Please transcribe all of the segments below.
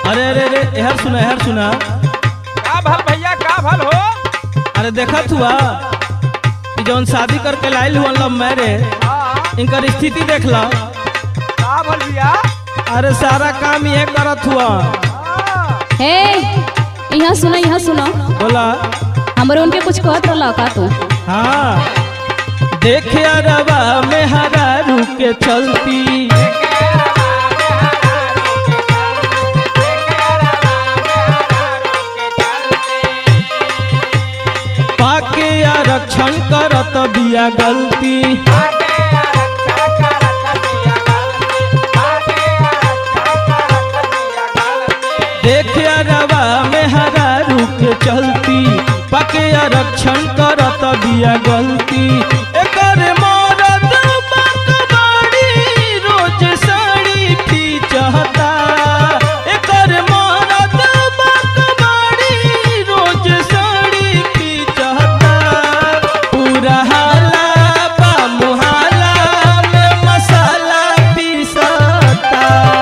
अरे अरे अरे यार सुना का भल भैया का भल हो। अरे देखत हुआ जौन शादी करके लाइल हुआ लव मैरिज हाँ इनकर स्थिति देख ला। का भल भैया। अरे सारा काम ये करत हुआ। हे यहाँ सुना बोला हमरे उनके कुछ कहत रहा का तू। हाँ देखे अरबा में हरा रुके चलती पाके आरक्षण करत बिया गलती देखे अरबा में हरा रुके चलती पाके आरक्षण करत बिया गलती एकर मरद बकवाड़ी रोज साड़ी खींचता एकर मरद बकवाड़ी रोज साड़ी खींचता पूरा हाला बा मुहाला में मसाला पीसता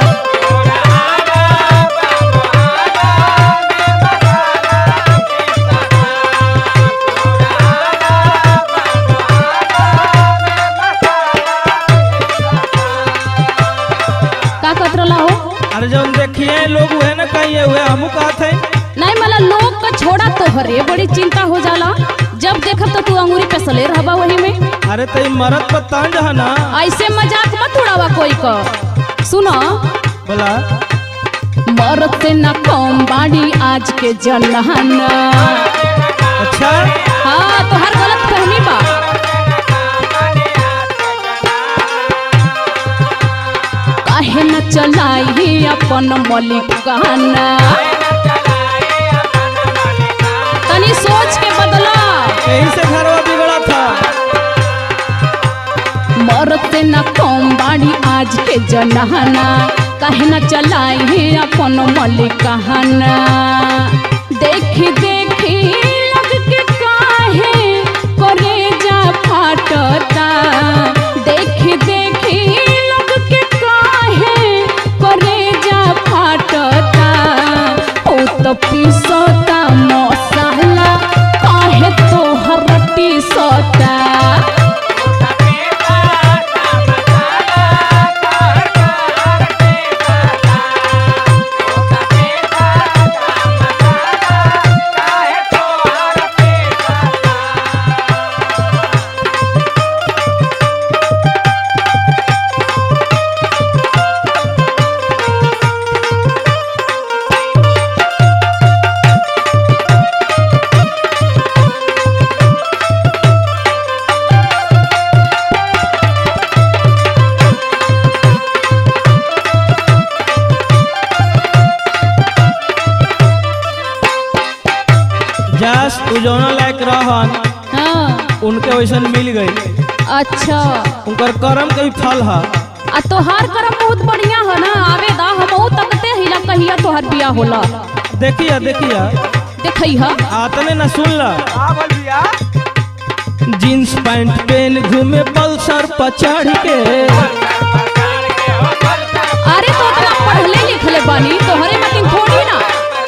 का कहत रहा हो। अरे जौन देखिए लोग हुए ना कहीं हुए हमू कहत है नहीं मला लोग का छोड़ा तो हरे बड़ी चिंता हो जाला जब देखब तो तू अंगूरी पे सले रहबा वही में। अरे तई मरद पर तंज है ना। ऐसे मजाक मत उड़ावा कोई का। सुनो बोला मरद से न कम बाड़ी आज के जन्नहाना। अच्छा हाँ तो हर गलत फहमी बा। काहे न चलाई अपन मलिकाना तनी सोच के बदला। यही से घरवा बिगड़ा था। मरद से न कम बाड़ी आज के जन्नहाना काहे न चलाई अपन मलिकाना। देखी देखी लग के काहे करेजा फाटता देखी देखी लग के काहे करेजा फाटता ओ तो पीसता मसाला काहे तोहर टीसता। जास तू जौना लायक रहन हाँ उनके वैसन मिल गई। अच्छा उनकर कर्म के भी फल है। आ तोहार करम बहुत बढ़िया है ना। आवे दा हमहू तकते हिला कहिया तोहर बिया होला। देखिया देखई हा आतने न सुन ला। का भल भैया। जींस पैंट पहन घूमे पल्सर पर चढ़ के अरे तो इतना पढ़ले लिखले बानी तोहरे मतिन थोड़ी ना।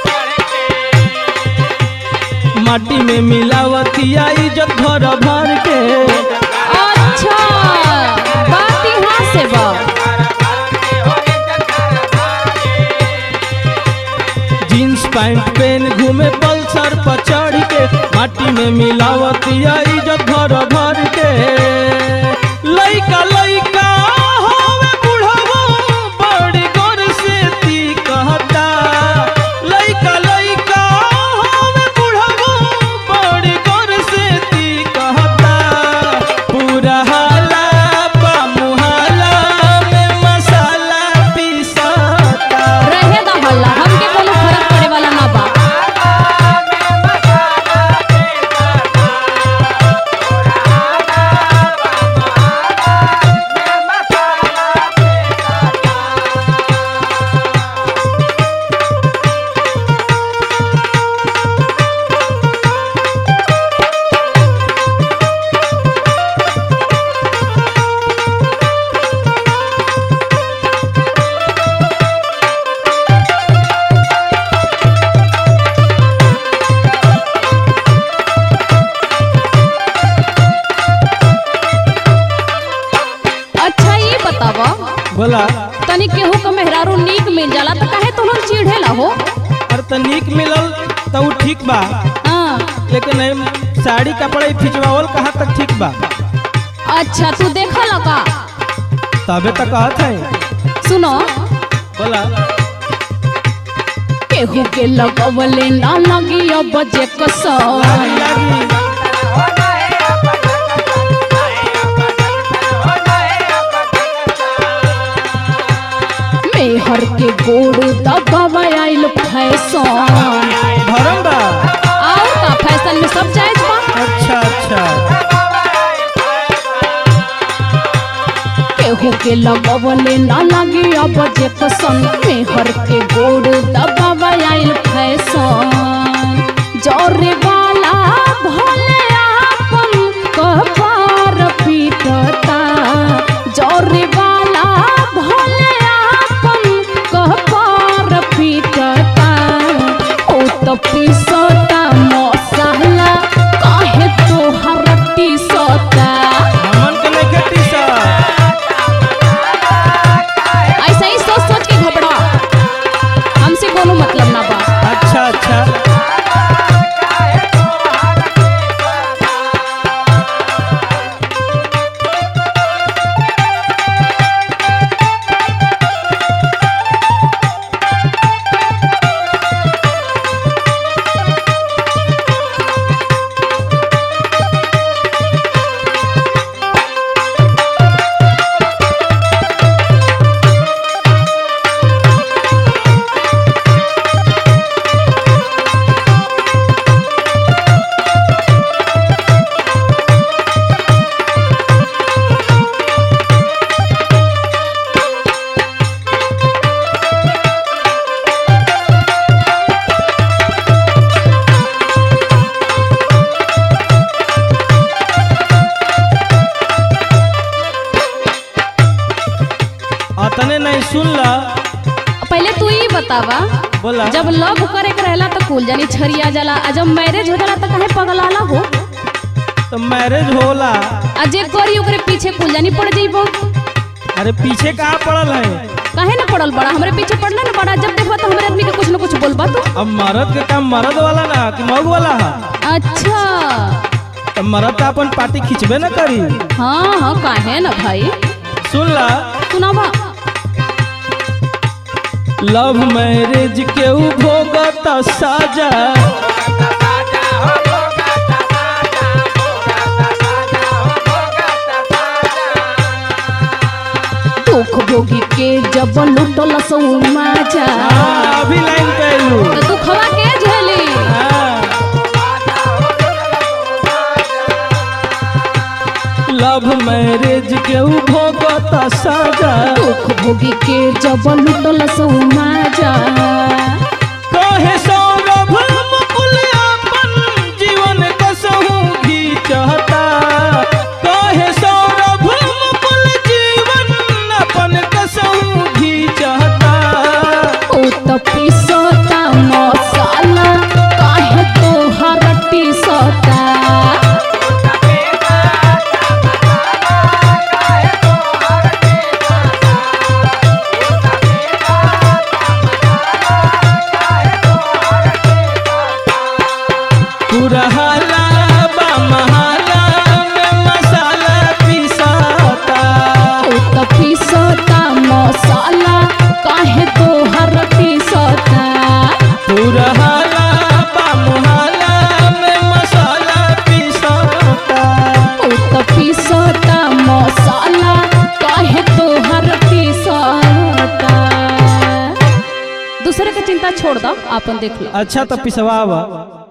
माटी में मिलावतिया इज्जत भर भर के। अच्छा बात यहाँ से बा। जींस पैंट पहन घूमे पल्सर पर चढ़ के माटी में मिलावतिया इज्जत भर भर के। लइका लइका होवे बुढ़वा बड़ी गोर से ती कहता लइका लइका होवे बुढ़वा बड़ी गोर से ती कहता पूरा हाला बा मुहाला में मसाला पीसता। रहे दा हल्ला हमके कोनो फर्क पड़े वाला ना बा। हो। अरे तो नीक मिलल तो उ ठीक बा, हाँ। लेकिन नहीं साड़ी कपड़ा खिंचवावल कहाँ तक ठीक बा। अच्छा तू देखा लगा, तबे तो कहत है। सुनो बोला। केहू के लगवले ना लगी अब जे कसम, लागी लागी। मेहर के गोड़ दबावा आइल फैशन, भरम बा। और का फैशन में सब जायज बा। अच्छा अच्छा। केहू के लगवले ना लगी अब जे कसम, मेहर के गोड़ दबावा आइल फैशन। जौरे वाला भले आपन कपार पीटता, जौरे वाला भले आपन कपार पीटता। ओ तो पीसता मसाला काहे तोहर टीसता। हमन के नहीं खेती सा। ऐसा ही सोच सोच के घबरा, हमसे कोनो मतलब ना बा। अच्छा अच्छा। अतने नहीं सुन ला। पहले तू ही बतावा, बोला। जब लव करे के रहला तो कुल जानी छरिया जाला, आ जब मैरिज हो जाला तो काहे पगलाला हो। तो मैरिज होला। आ जे करी ओकरे पीछे कुल जानी पड़ जाइबो। अरे पीछे कहाँ पड़ल है। काहे ना पड़ल बड़ा, हमरे पीछे पड़ना ना बड़ा। जब देखबा तो हमरे आदमी के कुछ न कुछ बोलबा तू। अब मर्द के काम मर्द वाला ना कि मौग वाला है। अच्छा तो मर्द तो अपन पार्टी खींचबे ना करी। हाँ हाँ काहे ना भाई। सुन ला। सुनावा। लव मैरिज के उ भोगता साजा, दुख भोगी के जब लुटल सौ माजा, अभी लाइन पे आइलू। तो दुखवा के झेली। लव मैरिज के उ भोगता साजा, दुख भोगी के जब लुटल सौ माजा। कहे सौरभ मुकुल अपन जीवन कसहु घीचता, कहे सौरभ मुकुल जीवन अपन कसहु घीचता। ओ तो पीसता मसाला काहे तोहर टीसता। पुरहाला बा महाला में मसाला पीसाता। ओ तो पीसता मसाला काहे तोहर टीसता। पुरहाला बा महाला में मसाला पीसाता। ओ तो पीसता मसाला काहे तोहर टीसता। दूसरे के चिंता छोड़ दो, आपन देख लो। अच्छा तो पिसवावा।